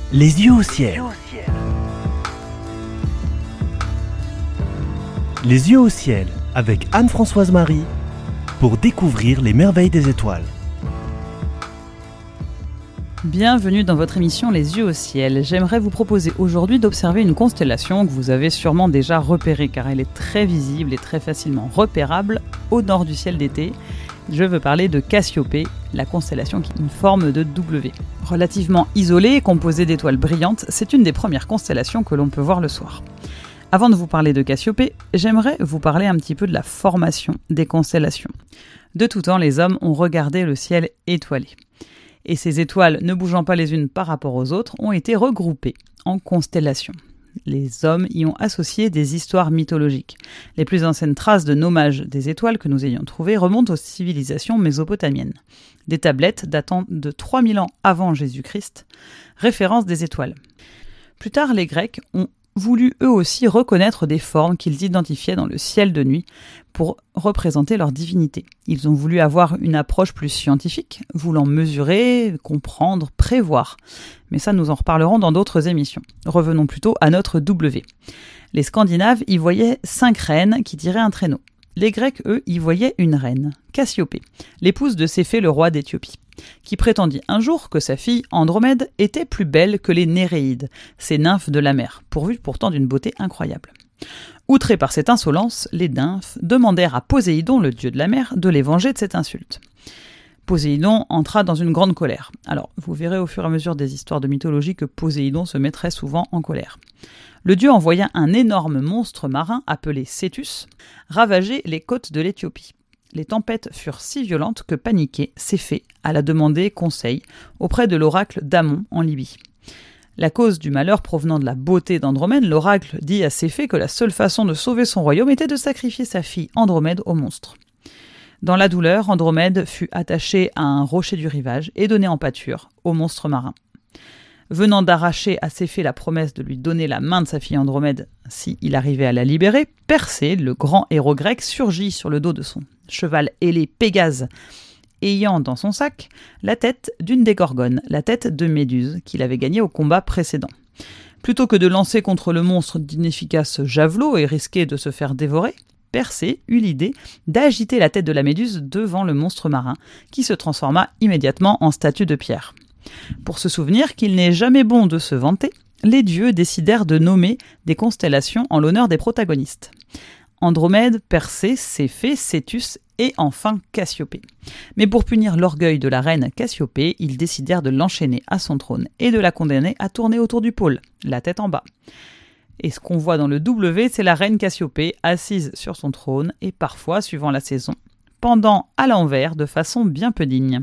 Les yeux au ciel. Les yeux au ciel avec Anne-Françoise Marie pour découvrir les merveilles des étoiles. Bienvenue dans votre émission Les yeux au ciel. J'aimerais vous proposer aujourd'hui d'observer une constellation que vous avez sûrement déjà repérée car elle est très visible et très facilement repérable au nord du ciel d'été. Je veux parler de Cassiopée, la constellation qui a une forme de W. Relativement isolée et composée d'étoiles brillantes, c'est une des premières constellations que l'on peut voir le soir. Avant de vous parler de Cassiopée, j'aimerais vous parler un petit peu de la formation des constellations. De tout temps, les hommes ont regardé le ciel étoilé. Et ces étoiles, ne bougeant pas les unes par rapport aux autres, ont été regroupées en constellations. Les hommes y ont associé des histoires mythologiques. Les plus anciennes traces de nommage des étoiles que nous ayons trouvées remontent aux civilisations mésopotamiennes. Des tablettes datant de 3000 ans avant Jésus-Christ, référence des étoiles. Plus tard, les Grecs ont voulu eux aussi reconnaître des formes qu'ils identifiaient dans le ciel de nuit pour représenter leur divinité. Ils ont voulu avoir une approche plus scientifique, voulant mesurer, comprendre, prévoir. Mais ça, nous en reparlerons dans d'autres émissions. Revenons plutôt à notre W. Les Scandinaves y voyaient 5 reines qui tiraient un traîneau. Les Grecs, eux, y voyaient une reine, Cassiopée, l'épouse de Céphée, le roi d'Éthiopie, qui prétendit un jour que sa fille Andromède était plus belle que les Néréides, ces nymphes de la mer, pourvues pourtant d'une beauté incroyable. Outrés par cette insolence, les nymphes demandèrent à Poséidon, le dieu de la mer, de les venger de cette insulte. Poséidon entra dans une grande colère. Alors, vous verrez au fur et à mesure des histoires de mythologie que Poséidon se met très souvent en colère. Le dieu envoya un énorme monstre marin appelé Cétus ravager les côtes de l'Éthiopie. Les tempêtes furent si violentes que paniqué, Céphée alla demander conseil auprès de l'oracle d'Amon en Libye. La cause du malheur provenant de la beauté d'Andromède, l'oracle dit à Céphée que la seule façon de sauver son royaume était de sacrifier sa fille Andromède au monstre. Dans la douleur, Andromède fut attachée à un rocher du rivage et donnée en pâture au monstre marin. Venant d'arracher à Céphée la promesse de lui donner la main de sa fille Andromède si il arrivait à la libérer, Persée, le grand héros grec, surgit sur le dos de son cheval ailé Pégase, ayant dans son sac la tête d'une des gorgones, la tête de Méduse, qu'il avait gagnée au combat précédent. Plutôt que de lancer contre le monstre d'inefficaces javelots et risquer de se faire dévorer, Persée eut l'idée d'agiter la tête de la Méduse devant le monstre marin, qui se transforma immédiatement en statue de pierre. Pour se souvenir qu'il n'est jamais bon de se vanter, les dieux décidèrent de nommer des constellations en l'honneur des protagonistes. Andromède, Persée, Céphée, Cétus et enfin Cassiopée. Mais pour punir l'orgueil de la reine Cassiopée, ils décidèrent de l'enchaîner à son trône et de la condamner à tourner autour du pôle, la tête en bas. Et ce qu'on voit dans le W, c'est la reine Cassiopée assise sur son trône et parfois, suivant la saison, pendant à l'envers de façon bien peu digne.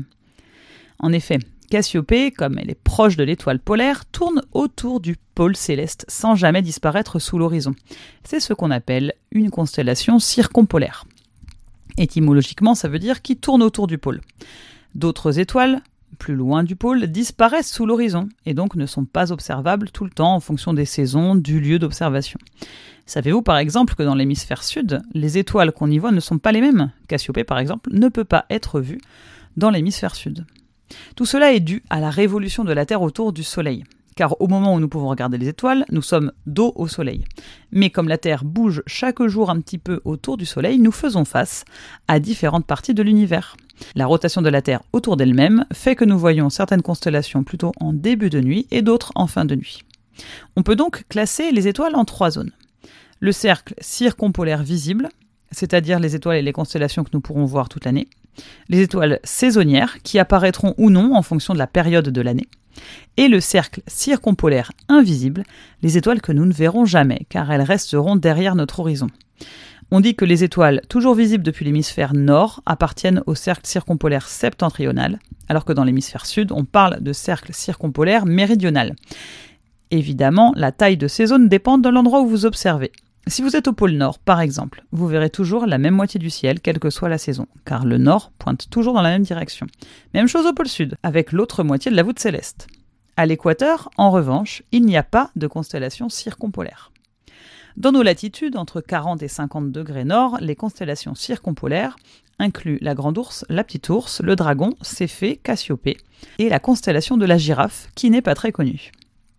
En effet, Cassiopée, comme elle est proche de l'étoile polaire, tourne autour du pôle céleste sans jamais disparaître sous l'horizon. C'est ce qu'on appelle une constellation circumpolaire. Étymologiquement, ça veut dire qui tourne autour du pôle. D'autres étoiles, plus loin du pôle, disparaissent sous l'horizon et donc ne sont pas observables tout le temps en fonction des saisons, du lieu d'observation. Savez-vous par exemple que dans l'hémisphère sud, les étoiles qu'on y voit ne sont pas les mêmes ? Cassiopée par exemple ne peut pas être vue dans l'hémisphère sud. Tout cela est dû à la révolution de la Terre autour du Soleil. Car au moment où nous pouvons regarder les étoiles, nous sommes dos au Soleil. Mais comme la Terre bouge chaque jour un petit peu autour du Soleil, nous faisons face à différentes parties de l'univers. La rotation de la Terre autour d'elle-même fait que nous voyons certaines constellations plutôt en début de nuit et d'autres en fin de nuit. On peut donc classer les étoiles en 3 zones. Le cercle circumpolaire visible, c'est-à-dire les étoiles et les constellations que nous pourrons voir toute l'année. Les étoiles saisonnières, qui apparaîtront ou non en fonction de la période de l'année. Et le cercle circumpolaire invisible, les étoiles que nous ne verrons jamais, car elles resteront derrière notre horizon. On dit que les étoiles, toujours visibles depuis l'hémisphère nord, appartiennent au cercle circumpolaire septentrional, alors que dans l'hémisphère sud, on parle de cercle circumpolaire méridional. Évidemment, la taille de ces zones dépend de l'endroit où vous observez. Si vous êtes au pôle Nord, par exemple, vous verrez toujours la même moitié du ciel, quelle que soit la saison, car le Nord pointe toujours dans la même direction. Même chose au pôle Sud, avec l'autre moitié de la voûte céleste. À l'équateur, en revanche, il n'y a pas de constellation circumpolaire. Dans nos latitudes, entre 40 et 50 degrés nord, les constellations circumpolaires incluent la Grande Ourse, la Petite Ourse, le Dragon, Céphée, Cassiopée, et la constellation de la Girafe, qui n'est pas très connue.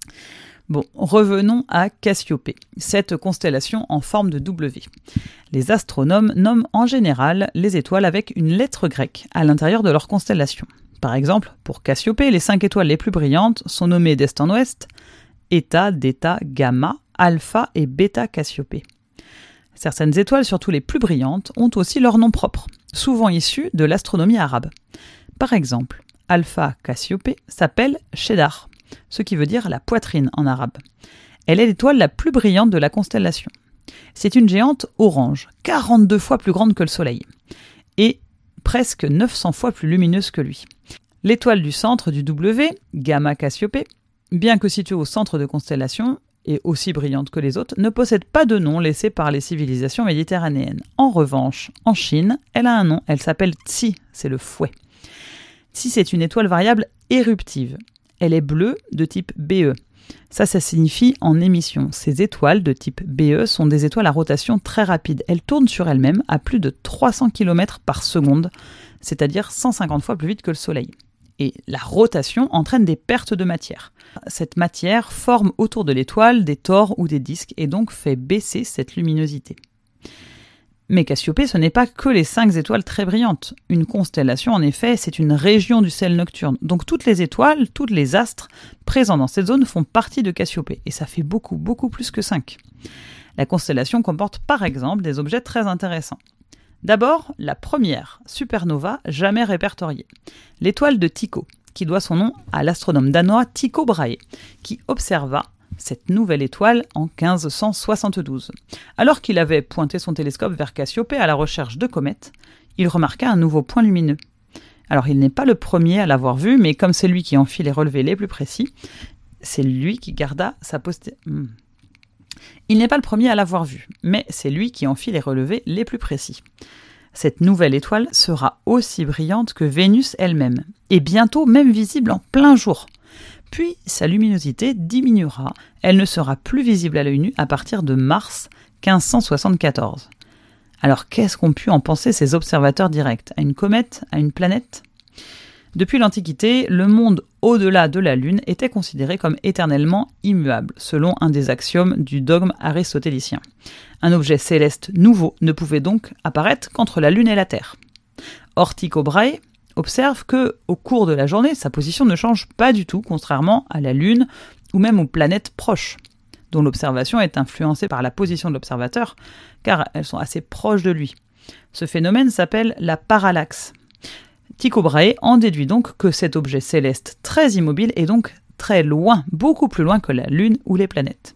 Bon, revenons à Cassiopée, cette constellation en forme de W. Les astronomes nomment en général les étoiles avec une lettre grecque à l'intérieur de leur constellation. Par exemple, pour Cassiopée, les 5 étoiles les plus brillantes sont nommées d'est en ouest Eta, Delta, Gamma, Alpha et Beta Cassiopée. Certaines étoiles, surtout les plus brillantes, ont aussi leur nom propre, souvent issus de l'astronomie arabe. Par exemple, Alpha Cassiopée s'appelle Shedar, ce qui veut dire la poitrine en arabe. Elle est l'étoile la plus brillante de la constellation. C'est une géante orange, 42 fois plus grande que le Soleil, et presque 900 fois plus lumineuse que lui. L'étoile du centre du W, Gamma Cassiopée, bien que située au centre de constellation, et aussi brillante que les autres, ne possède pas de nom laissé par les civilisations méditerranéennes. En revanche, en Chine, elle a un nom, elle s'appelle Tsi, c'est le fouet. Tsi, c'est une étoile variable éruptive. Elle est bleue de type BE. Ça signifie en émission. Ces étoiles de type BE sont des étoiles à rotation très rapide. Elles tournent sur elles-mêmes à plus de 300 km par seconde, c'est-à-dire 150 fois plus vite que le Soleil. Et la rotation entraîne des pertes de matière. Cette matière forme autour de l'étoile des tores ou des disques et donc fait baisser cette luminosité. Mais Cassiopée, ce n'est pas que les 5 étoiles très brillantes. Une constellation, en effet, c'est une région du ciel nocturne. Donc toutes les étoiles, tous les astres présents dans cette zone font partie de Cassiopée. Et ça fait beaucoup, beaucoup plus que 5. La constellation comporte par exemple des objets très intéressants. D'abord, la première supernova jamais répertoriée, l'étoile de Tycho, qui doit son nom à l'astronome danois Tycho Brahe, qui observa cette nouvelle étoile en 1572. Alors qu'il avait pointé son télescope vers Cassiopée à la recherche de comètes, il remarqua un nouveau point lumineux. Alors il n'est pas le premier à l'avoir vu, mais comme c'est lui qui en fit les relevés les plus précis, c'est lui qui garda sa postérité. Il n'est pas le premier à l'avoir vu, mais c'est lui qui en fit les relevés les plus précis. Cette nouvelle étoile sera aussi brillante que Vénus elle-même, et bientôt même visible en plein jour. Puis sa luminosité diminuera, elle ne sera plus visible à l'œil nu à partir de mars 1574. Alors qu'est-ce qu'ont pu en penser ces observateurs directs? À une comète? À une planète? Depuis l'Antiquité, le monde au-delà de la Lune était considéré comme éternellement immuable, selon un des axiomes du dogme aristotélicien. Un objet céleste nouveau ne pouvait donc apparaître qu'entre la Lune et la Terre. Or, Tycho Brahe observe que, au cours de la journée, sa position ne change pas du tout, contrairement à la Lune ou même aux planètes proches, dont l'observation est influencée par la position de l'observateur, car elles sont assez proches de lui. Ce phénomène s'appelle la parallaxe. Tycho Brahe en déduit donc que cet objet céleste très immobile est donc très loin, beaucoup plus loin que la Lune ou les planètes.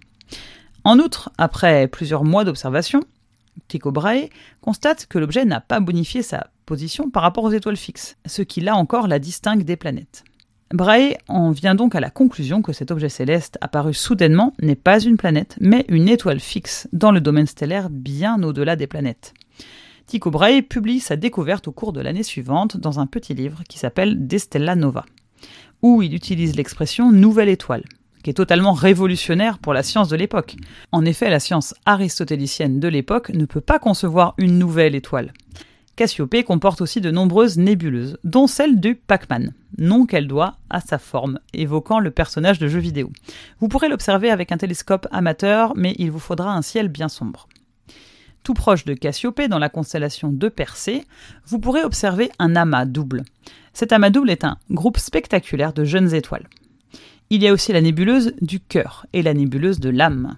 En outre, après plusieurs mois d'observation, Tycho Brahe constate que l'objet n'a pas bonifié sa position par rapport aux étoiles fixes, ce qui là encore la distingue des planètes. Brahe en vient donc à la conclusion que cet objet céleste apparu soudainement n'est pas une planète, mais une étoile fixe dans le domaine stellaire bien au-delà des planètes. Tycho Brahe publie sa découverte au cours de l'année suivante dans un petit livre qui s'appelle De Stella Nova, où il utilise l'expression « nouvelle étoile », qui est totalement révolutionnaire pour la science de l'époque. En effet, la science aristotélicienne de l'époque ne peut pas concevoir une nouvelle étoile. Cassiopée comporte aussi de nombreuses nébuleuses, dont celle du Pac-Man, nom qu'elle doit à sa forme, évoquant le personnage de jeu vidéo. Vous pourrez l'observer avec un télescope amateur, mais il vous faudra un ciel bien sombre. Tout proche de Cassiopée, dans la constellation de Persée, vous pourrez observer un amas double. Cet amas double est un groupe spectaculaire de jeunes étoiles. Il y a aussi la nébuleuse du cœur et la nébuleuse de l'âme.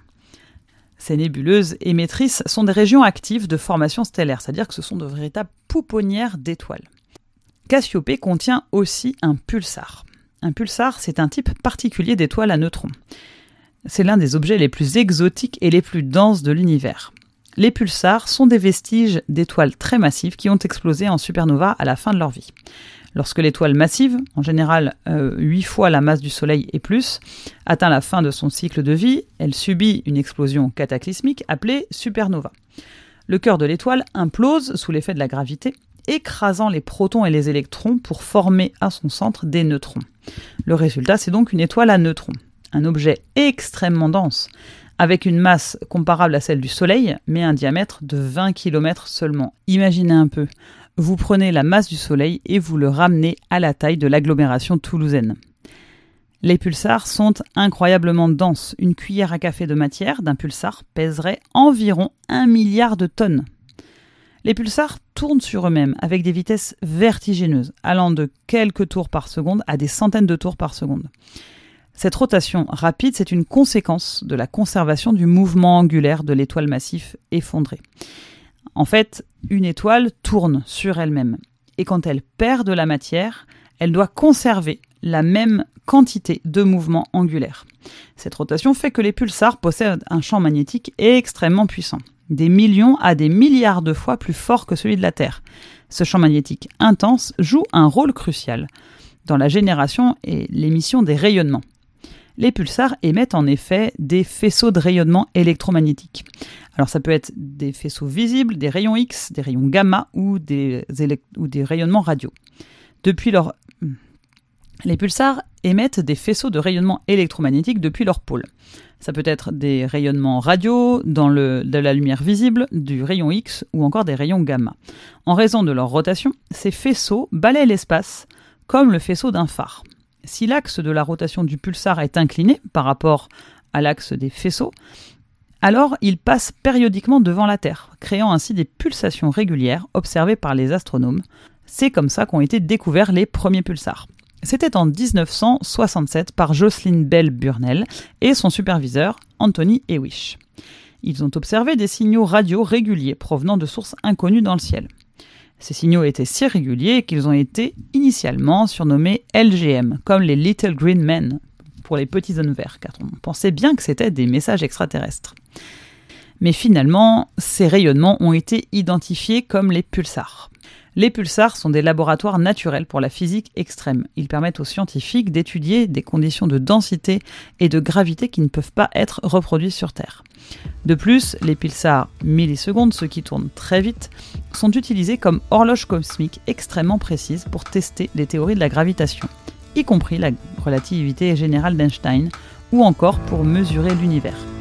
Ces nébuleuses émettrices sont des régions actives de formation stellaire, c'est-à-dire que ce sont de véritables pouponnières d'étoiles. Cassiopée contient aussi un pulsar. Un pulsar, c'est un type particulier d'étoile à neutrons. C'est l'un des objets les plus exotiques et les plus denses de l'univers. Les pulsars sont des vestiges d'étoiles très massives qui ont explosé en supernova à la fin de leur vie. Lorsque l'étoile massive, en général 8 fois la masse du Soleil et plus, atteint la fin de son cycle de vie, elle subit une explosion cataclysmique appelée supernova. Le cœur de l'étoile implose sous l'effet de la gravité, écrasant les protons et les électrons pour former à son centre des neutrons. Le résultat, c'est donc une étoile à neutrons, un objet extrêmement dense, avec une masse comparable à celle du Soleil, mais un diamètre de 20 km seulement. Imaginez un peu, vous prenez la masse du Soleil et vous le ramenez à la taille de l'agglomération toulousaine. Les pulsars sont incroyablement denses. Une cuillère à café de matière d'un pulsar pèserait environ 1 milliard de tonnes. Les pulsars tournent sur eux-mêmes avec des vitesses vertigineuses, allant de quelques tours par seconde à des centaines de tours par seconde. Cette rotation rapide, c'est une conséquence de la conservation du mouvement angulaire de l'étoile massive effondrée. En fait, une étoile tourne sur elle-même. Et quand elle perd de la matière, elle doit conserver la même quantité de mouvement angulaire. Cette rotation fait que les pulsars possèdent un champ magnétique extrêmement puissant, des millions à des milliards de fois plus fort que celui de la Terre. Ce champ magnétique intense joue un rôle crucial dans la génération et l'émission des rayonnements. Les pulsars émettent en effet des faisceaux de rayonnement électromagnétique. Alors ça peut être des faisceaux visibles, des rayons X, des rayons gamma ou des rayonnements radio. Les pulsars émettent des faisceaux de rayonnement électromagnétique depuis leur pôle. Ça peut être des rayonnements radio, de la lumière visible, du rayon X ou encore des rayons gamma. En raison de leur rotation, ces faisceaux balayent l'espace comme le faisceau d'un phare. Si l'axe de la rotation du pulsar est incliné par rapport à l'axe des faisceaux, alors il passe périodiquement devant la Terre, créant ainsi des pulsations régulières observées par les astronomes. C'est comme ça qu'ont été découverts les premiers pulsars. C'était en 1967 par Jocelyn Bell Burnell et son superviseur Anthony Hewish. Ils ont observé des signaux radio réguliers provenant de sources inconnues dans le ciel. Ces signaux étaient si réguliers qu'ils ont été initialement surnommés LGM, comme les Little Green Men, pour les petits hommes verts, car on pensait bien que c'était des messages extraterrestres. Mais finalement, ces rayonnements ont été identifiés comme les pulsars. Les pulsars sont des laboratoires naturels pour la physique extrême. Ils permettent aux scientifiques d'étudier des conditions de densité et de gravité qui ne peuvent pas être reproduites sur Terre. De plus, les pulsars millisecondes, ceux qui tournent très vite, sont utilisés comme horloges cosmiques extrêmement précises pour tester les théories de la gravitation, y compris la relativité générale d'Einstein, ou encore pour mesurer l'univers.